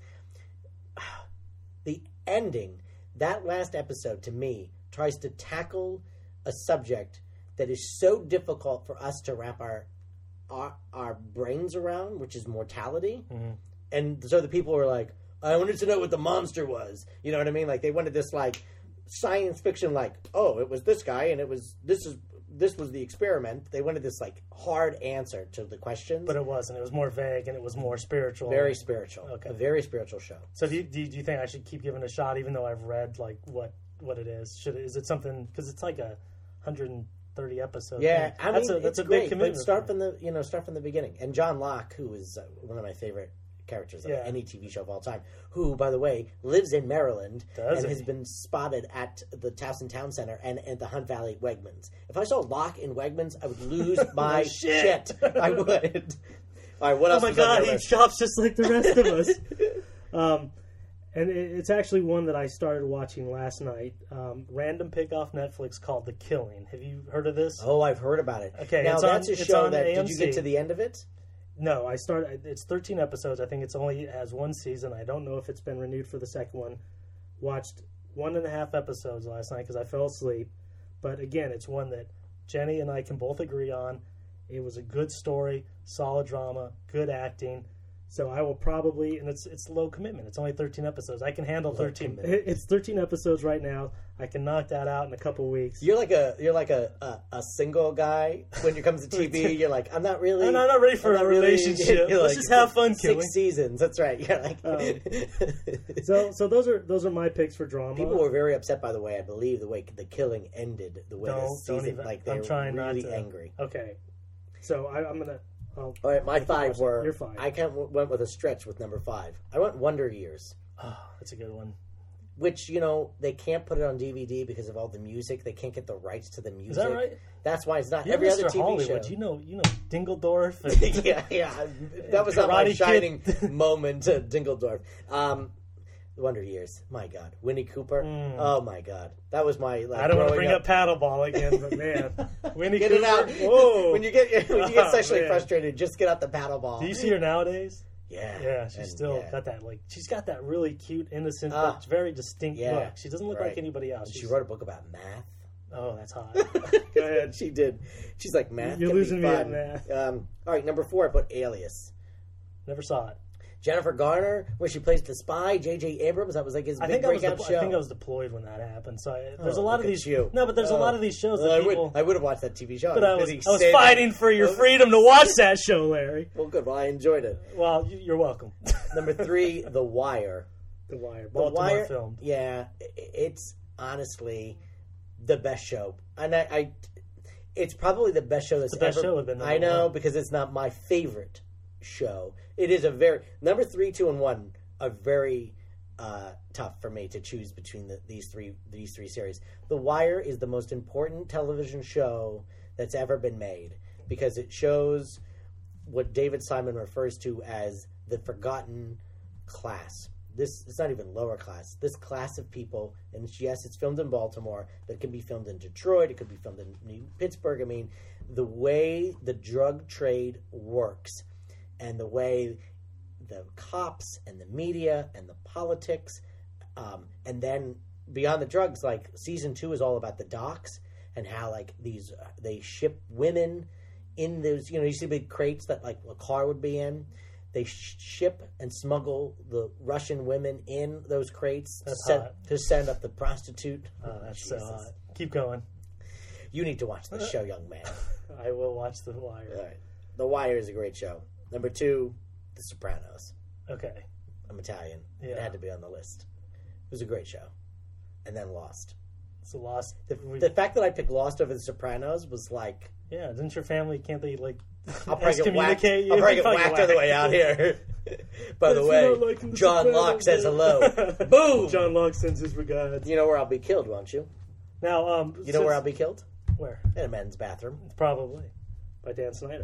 the ending. That last episode, to me, tries to tackle a subject that is so difficult for us to wrap our brains around, which is mortality. And so the people were like, I wanted to know what the monster was. You know what I mean? Like, they wanted this, like, science fiction, like, oh, it was this guy, and this was the experiment. They wanted this, like, hard answer to the questions. But it wasn't. It was more vague, and it was more spiritual. Very spiritual. Okay. A very spiritual show. So do you think I should keep giving it a shot, even though I've read, like, what it is? Is it something, because it's like 130 episodes. Yeah, I mean, that's a great, big commitment. But start from the beginning. And John Locke, who is one of my favorite characters of any TV show of all time, who, by the way, lives in Maryland and has been spotted at the Towson Town Center and at the Hunt Valley Wegmans. If I saw Locke in Wegmans, I would lose my shit. I would. All right, what else? Oh my God, he shops just like the rest of us. And it's actually one that I started watching last night. Random pick off Netflix called The Killing. Have you heard of this? Oh, I've heard about it. Okay, now that's a show that AMC. Did you get to the end of it? No, it's 13 episodes. I think it has one season. I don't know if it's been renewed for the second one. Watched 1.5 episodes last night because I fell asleep. But again, it's one that Jenny and I can both agree on. It was a good story, solid drama, good acting. So I will probably, and it's low commitment. It's only 13 episodes. I can handle 13. It's 13 episodes right now. I can knock that out in a couple of weeks. You're like a single guy when it comes to TV. You're like, I'm not not ready for a relationship. Let's just have fun. 6 seasons. That's right. You're like. So those are my picks for drama. People were very upset, by the way. I believe the way The Killing ended, the way the season, like they were really angry. Okay, so I'm gonna. All right, my 5 were. You're 5. I went with a stretch with number 5. I went Wonder Years. Oh, that's a good one. Which, they can't put it on DVD because of all the music. They can't get the rights to the music. Is that right? That's why it's not every other TV Hollywood. show. You know Dingledorf. And yeah. That was not my shining moment, Dingledorf. Wonder Years. My God. Winnie Cooper. Oh, my God. That was my... I don't want to bring up paddleball again, but man. Winnie get Cooper. It out. Whoa. When you get sexually frustrated, just get out the paddleball. Do you see her nowadays? Yeah. Yeah, she's got that, like, she's got that really cute, innocent, but very distinct look. She doesn't look like anybody else. She wrote a book about math. Oh, that's hot. Go ahead. She did. She's like, math You're can losing be fun. me at math. All right, number 4, I put Alias. Never saw it. Jennifer Garner, where she plays the spy, J.J. Abrams. That was like his big breakout show. I think I was deployed when that happened. So there's a lot of these. No, but there's a lot of these shows that people. I would have watched that TV show. But I was fighting for your freedom to watch that show, Larry. Well, good. Well, I enjoyed it. Well, you're welcome. Number 3, The Wire. The Wire. Baltimore filmed. Yeah, it's honestly the best show, and it's probably the best show that's ever. Show have been. I know because it's not my favorite show. It is a very number 3, 2, and 1 are very tough for me to choose between these three series. The Wire is the most important television show that's ever been made because it shows what David Simon refers to as the forgotten class. It's not even lower class. This class of people, and yes, it's filmed in Baltimore, but it can be filmed in Detroit. It could be filmed in Pittsburgh. I mean, the way the drug trade works and the way the cops and the media and the politics, and then beyond the drugs, like season 2 is all about the docks and how like they ship women in those, you see big crates that like a car would be in. They ship and smuggle the Russian women in those crates to send up the prostitute. Oh, that's so hot. Keep going. You need to watch this show, young man. I will watch The Wire. All right. The Wire is a great show. Number 2, The Sopranos. Okay. I'm Italian. Yeah. It had to be on the list. It was a great show. And then Lost. So Lost. The fact that I picked Lost over The Sopranos was like, Yeah, didn't your family, can't they, like, I'll probably get whacked. you? I'll probably get whacked on the way out here. By the way, John Locke says hello. Boom! John Locke sends his regards. You know where I'll be killed, won't you? Now, you know where I'll be killed? Where? In a men's bathroom. Probably. By Dan Snyder.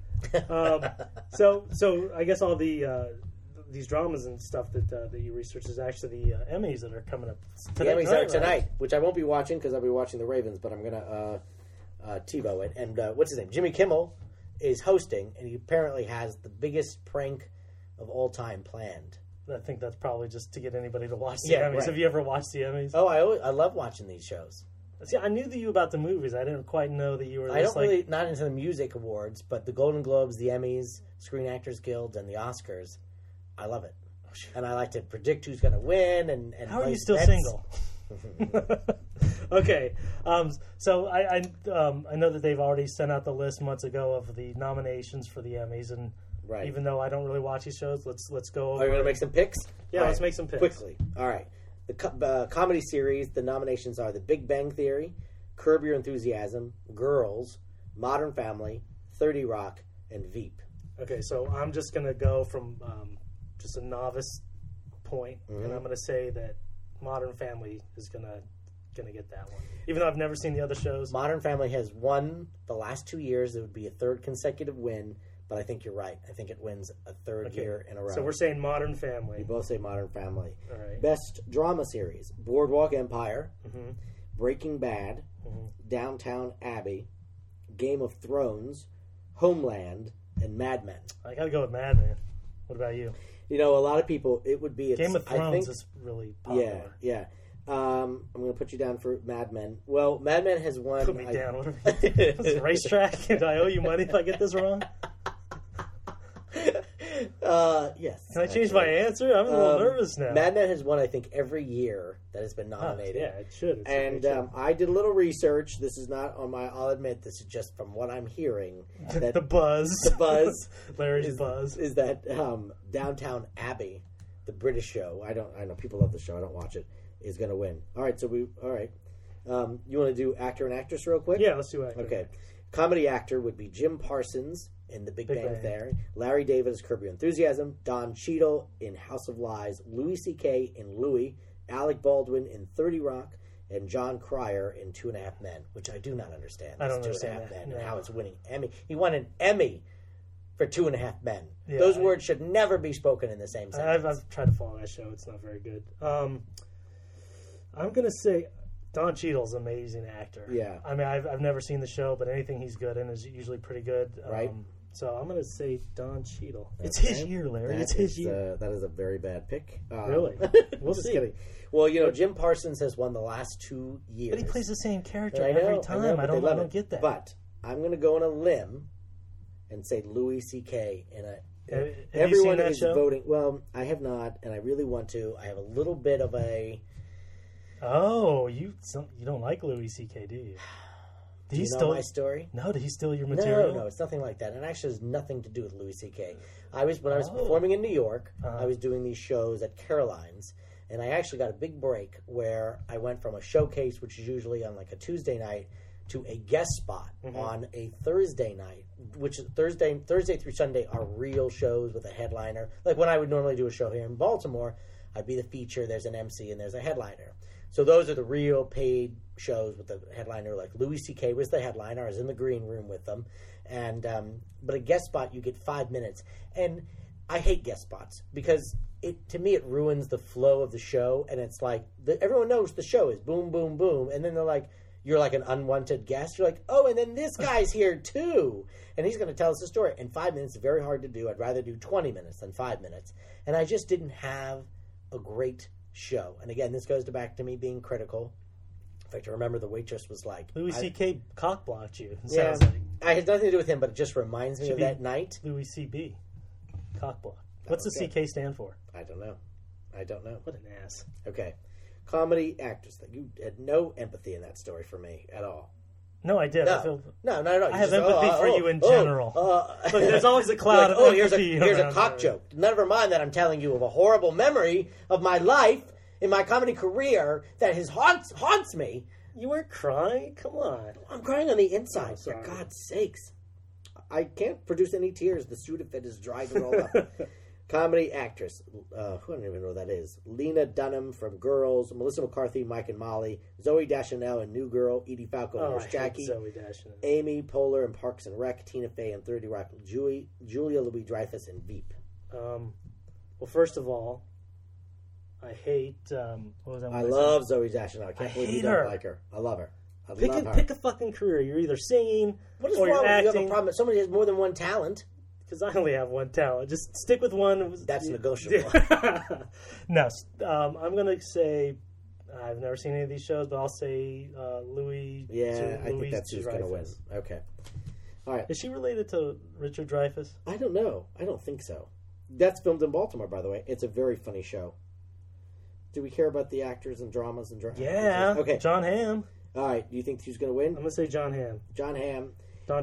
So I guess all the these dramas and stuff that you research is actually the Emmys that are coming up tonight. The Emmys are tonight, which I won't be watching because I'll be watching the Ravens, but I'm going to TiVo it. And what's his name? Jimmy Kimmel is hosting, and he apparently has the biggest prank of all time planned. I think that's probably just to get anybody to watch the Emmys. Right. Have you ever watched the Emmys? Oh, I love watching these shows. See, I knew that you about the movies. I didn't quite know that you were. I don't really not into the music awards, but the Golden Globes, the Emmys, Screen Actors Guild, and the Oscars, I love it. And I like to predict who's going to win. And how are you still single? Okay, so I know that they've already sent out the list months ago of the nominations for the Emmys, and even though I don't really watch these shows, let's go over. Are you going to make some picks? Yeah, let's make some picks quickly. All right. The comedy series, the nominations are The Big Bang Theory, Curb Your Enthusiasm, Girls, Modern Family, 30 Rock, and Veep. Okay, so I'm just going to go from just a novice point, and I'm going to say that Modern Family is going to get that one. Even though I've never seen the other shows. Modern Family has won the last 2 years. It would be a third consecutive win. But I think you're right. I think it wins a third year in a row. So we're saying Modern Family. We both say Modern Family. All right. Best drama series: Boardwalk Empire, Breaking Bad, Downtown Abbey, Game of Thrones, Homeland, and Mad Men. I got to go with Mad Men. What about you? You know, a lot of people, it would be... Game of Thrones is really popular. Yeah. I'm going to put you down for Mad Men. Well, Mad Men has won... Put me down. What are we doing? This is a racetrack? Do I owe you money if I get this wrong? Yes. Can I change my answer? I'm a little nervous now. Mad Men has won, I think, every year that has been nominated. Yeah, it should. I did a little research. This is not on my... I'll admit, this is just from what I'm hearing. That the buzz. The buzz. Larry's buzz. Is that Downtown Abbey, the British show, I know people love the show, I don't watch it, is going to win. All right, you want to do actor and actress real quick? Yeah, let's do actor. Okay. Comedy actor would be Jim Parsons in The Big Bang Theory, Larry David as Curb Your Enthusiasm, Don Cheadle in House of Lies, Louis C.K. in Louie, Alec Baldwin in 30 Rock, and John Cryer in 2.5 Men, which I do not understand. I don't understand 2.5 Men and how it's winning Emmy. He won an Emmy for 2.5 Men. Yeah, those words should never be spoken in the same sentence. I've tried to follow that show. It's not very good. I'm going to say Don Cheadle's an amazing actor. Yeah. I mean, I've never seen the show, but anything he's good in is usually pretty good. Right. So I'm going to say Don Cheadle. It's his year, Larry. It's his year. That is a very bad pick. Really? We'll just kidding. Well, Jim Parsons has won the last 2 years. But he plays the same character every time. I don't get that. But I'm going to go on a limb and say Louis C.K. Everyone is show? Voting. Well, I have not, and I really want to. I have a little bit of a... Oh, you don't like Louis C.K., do you? Do you know my story? No, did he steal your material? No, it's nothing like that. It actually has nothing to do with Louis C.K. When I was performing in New York, I was doing these shows at Caroline's, and I actually got a big break where I went from a showcase, which is usually on like a Tuesday night, to a guest spot on a Thursday night, which Thursday through Sunday are real shows with a headliner. Like when I would normally do a show here in Baltimore, I'd be the feature, there's an MC, and there's a headliner. So those are the real paid shows with the headliner. Like Louis C.K. was the headliner. I was in the green room with them. And but a guest spot, you get 5 minutes. And I hate guest spots because to me it ruins the flow of the show. And it's like everyone knows the show is boom, boom, boom. And then they're like, you're like an unwanted guest. You're like, oh, and then this guy's here too. And he's going to tell us a story. And 5 minutes is very hard to do. I'd rather do 20 minutes than 5 minutes. And I just didn't have a great show. And again, this goes back to me being critical. In fact, I remember the waitress was like... Louis C.K. cockblocked you. Yeah, like. I had nothing to do with him, but it just reminds me of that night. Louis C.B. Cockblock. What's the C.K. stand for? I don't know. What an ass. Okay. Comedy actress. You had no empathy in that story for me at all. No, I did. No. I have empathy for you in general. Look, there's always a cloud of empathy. Here's a cock joke. Never mind that I'm telling you of a horrible memory of my life in my comedy career that haunts me. You weren't crying? Come on. I'm crying on the inside, Oh, for God's sakes. I can't produce any tears. The Sudafed is dried and rolled up. Comedy actress. I don't even know who that is. Lena Dunham from Girls. Melissa McCarthy, Mike and Molly. Zoe Deschanel in New Girl. Edie Falco in Nurse Jackie. Zoe Deschanel. Amy Poehler in Parks and Rec. Tina Fey in 30 Rock. Julia Louis-Dreyfus in Veep. Well, first of all, I hate... what was that I love Zoe Deschanel. I can't believe you don't like her. I love her. Pick a fucking career. You're either singing what is or wrong you're acting. You have a problem. Somebody has more than one talent. Because I only have one talent. Just stick with one. That's negotiable. No, I'm going to say... I've never seen any of these shows, but I'll say Louis... Yeah, I think that's who's going to win. Okay. All right. Is she related to Richard Dreyfuss? I don't know. I don't think so. That's filmed in Baltimore, by the way. It's a very funny show. Do we care about the actors and dramas and Yeah. Okay. John Hamm. All right. Do you think who's going to win? I'm going to say John Hamm. John Hamm.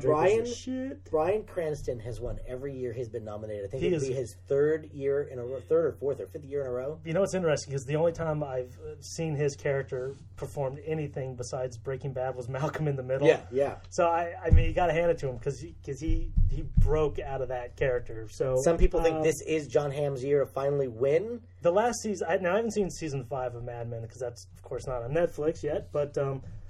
Bryan Cranston has won every year he's been nominated. I think it'll be his third or fourth or fifth year in a row. You know what's interesting? Because the only time I've seen his character performed anything besides Breaking Bad was Malcolm in the Middle. Yeah. So I mean, you got to hand it to him because he broke out of that character. So some people think this is John Hamm's year to finally win. The last season, I haven't seen season 5 of Mad Men because that's of course not on Netflix yet, but.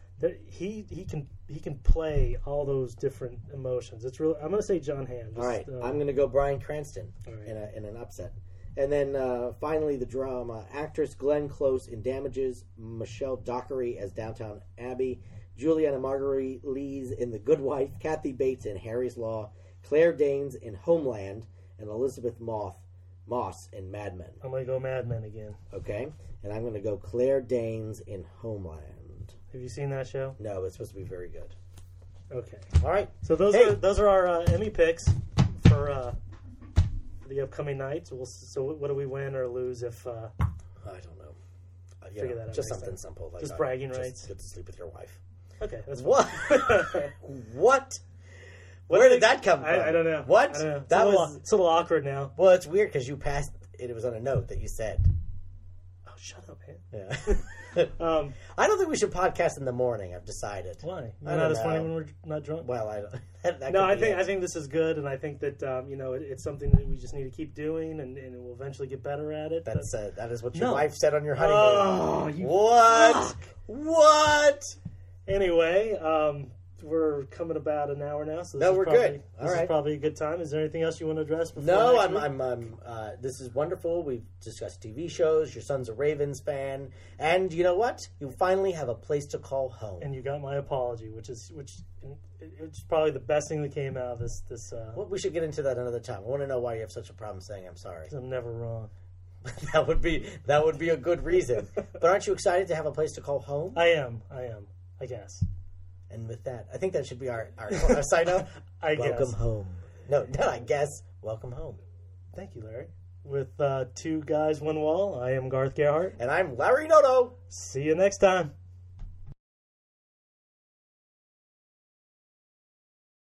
He can play all those different emotions. It's really. I'm going to say John Hamm. All right, I'm going to go Bryan Cranston in an upset, and then finally the drama actress Glenn Close in Damages, Michelle Dockery as Downton Abbey, Juliana Marguerite Lees in The Good Wife, Kathy Bates in Harry's Law, Claire Danes in Homeland, and Elizabeth Moss in Mad Men. I'm going to go Mad Men again. Okay, and I'm going to go Claire Danes in Homeland. Have you seen that show? No, it's supposed to be very good. Okay. All right. So those are our Emmy picks for the upcoming nights. So what do we win or lose if... I don't know. Figure that out. Just something simple. Like just bragging rights. Get to sleep with your wife. Okay. That's what? What? Where did that come from? I don't know. What? I don't know. It's a little awkward now. Well, it's weird because you passed it. It was on a note that you said. Oh, shut up, man. Yeah. I don't think we should podcast in the morning. I've decided. Why? You're not as funny when we're not drunk. Well, I don't. I think this is good, and I think that it's something that we just need to keep doing, and we'll eventually get better at it. That is what your wife said on your honeymoon. Oh, what? Anyway, we're coming about an hour now, so we're good. This is probably a good time. Is there anything else you want to address before? No, I'm. This is wonderful. We've discussed TV shows. Your son's a Ravens fan, and you know what? You finally have a place to call home. And you got my apology, which it's probably the best thing that came out of this. Well, we should get into that another time. I want to know why you have such a problem saying I'm sorry. Because I'm never wrong. That would be a good reason. But aren't you excited to have a place to call home? I am. I guess. And with that, I think that should be our sign up. Welcome home. No, I guess. Welcome home. Thank you, Larry. With 2 Guys, 1 Wall, I am Garth Gerhardt. And I'm Larry Noto. See you next time.